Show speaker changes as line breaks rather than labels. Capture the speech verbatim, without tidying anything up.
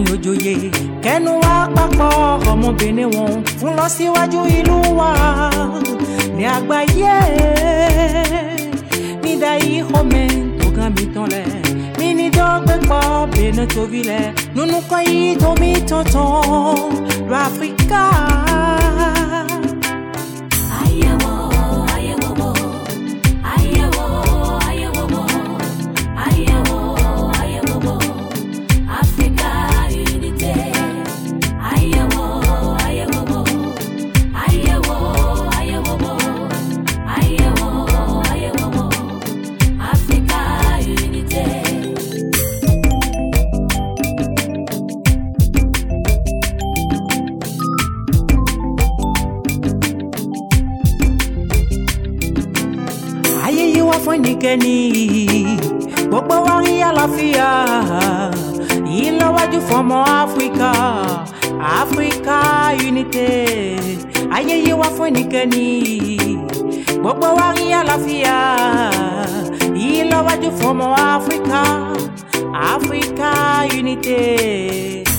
òjòyè kẹnu wá papọ̀ ọmọbìnrin wọn fún lọ síwájú ìlú wa ní àgbáyé nídà yìí ọmọ tó gàn mí tán lẹ̀ mí ní dọ́gbẹ́ pọ̀ bínú tóbi lẹ̀ nínú kan yìí tó mi tọ̀tàn lọ Áfíríkà. Fúnikẹ́ni gbogbo wa rí àlàáfíà ìlọwájú fọmọ Áfíríkà Áfíríkà unité ayé yìí wá fúnikẹ́ni gbogbo wa rí àlàáfíà ìlọwájú fọmọ Áfíríkà Áfíríkà unité.